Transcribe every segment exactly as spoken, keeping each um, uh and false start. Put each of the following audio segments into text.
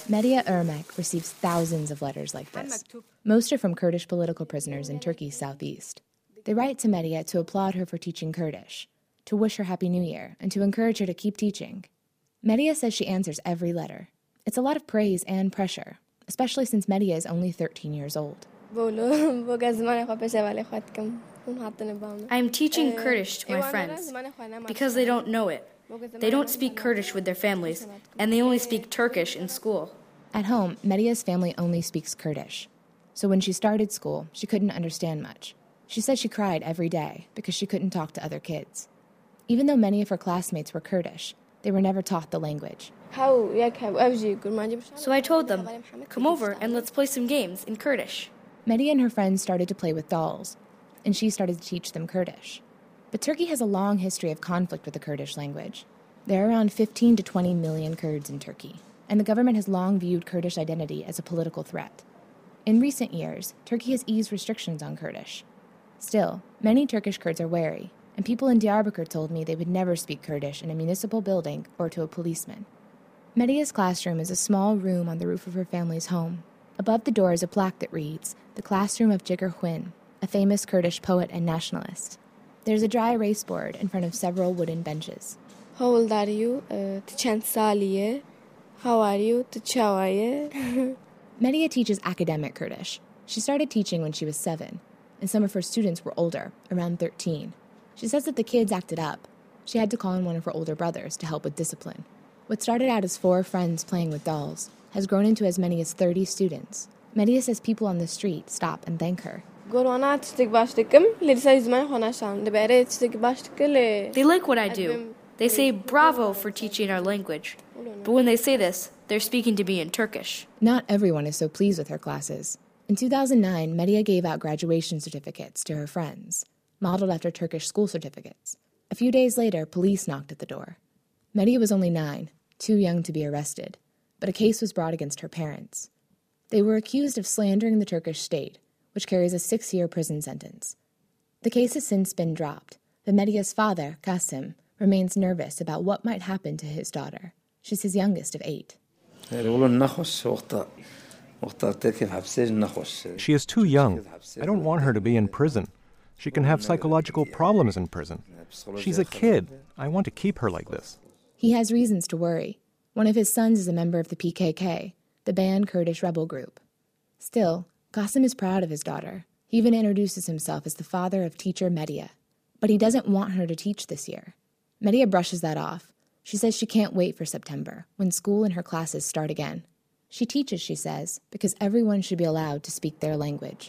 Medya Irmak receives thousands of letters like this. Most are from Kurdish political prisoners in Turkey's southeast. They write to Medya to applaud her for teaching Kurdish, to wish her Happy New Year, and to encourage her to keep teaching. Medya says she answers every letter. It's a lot of praise and pressure, especially since Medya is only thirteen years old. I am teaching Kurdish to my friends because they don't know it. They don't speak Kurdish with their families, and they only speak Turkish in school. At home, Medya's family only speaks Kurdish. So when she started school, she couldn't understand much. She said she cried every day because she couldn't talk to other kids. Even though many of her classmates were Kurdish, they were never taught the language. So I told them, come over and let's play some games in Kurdish. Medya and her friends started to play with dolls, and she started to teach them Kurdish. But Turkey has a long history of conflict with the Kurdish language. There are around fifteen to twenty million Kurds in Turkey, and the government has long viewed Kurdish identity as a political threat. In recent years, Turkey has eased restrictions on Kurdish. Still, many Turkish Kurds are wary, and people in Diyarbakir told me they would never speak Kurdish in a municipal building or to a policeman. Medya's classroom is a small room on the roof of her family's home. Above the door is a plaque that reads, "The Classroom of Jigar Hwin," a famous Kurdish poet and nationalist. There's a dry erase board in front of several wooden benches. How old are you? Uh, How are you? Medya teaches academic Kurdish. She started teaching when she was seven, and some of her students were older, around thirteen. She says that the kids acted up. She had to call in one of her older brothers to help with discipline. What started out as four friends playing with dolls has grown into as many as thirty students. Medya says people on the street stop and thank her. They like what I do. They say bravo for teaching our language. But when they say this, they're speaking to me in Turkish. Not everyone is so pleased with her classes. In two thousand nine, Medya gave out graduation certificates to her friends, modeled after Turkish school certificates. A few days later, police knocked at the door. Medya was only nine, too young to be arrested, but a case was brought against her parents. They were accused of slandering the Turkish state, which carries a six-year prison sentence. The case has since been dropped, but Medya's father, Kasim, remains nervous about what might happen to his daughter. She's his youngest of eight. She is too young. I don't want her to be in prison. She can have psychological problems in prison. She's a kid. I want to keep her like this. He has reasons to worry. One of his sons is a member of the P K K, the banned Kurdish rebel group. Still, Qasim is proud of his daughter. He even introduces himself as the father of teacher Medya. But he doesn't want her to teach this year. Medya brushes that off. She says she can't wait for September, when school and her classes start again. She teaches, she says, because everyone should be allowed to speak their language.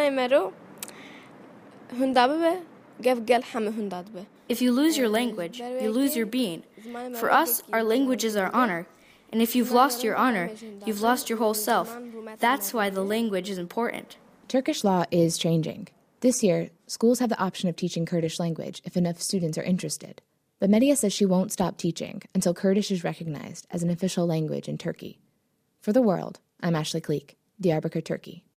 If you lose your language, you lose your being. For us, our language is our honor. And if you've lost your honor, you've lost your whole self. That's why the language is important. Turkish law is changing. This year, schools have the option of teaching Kurdish language if enough students are interested. But Medya says she won't stop teaching until Kurdish is recognized as an official language in Turkey. For The World, I'm Ashley Kleek, Diyarbakir, Turkey.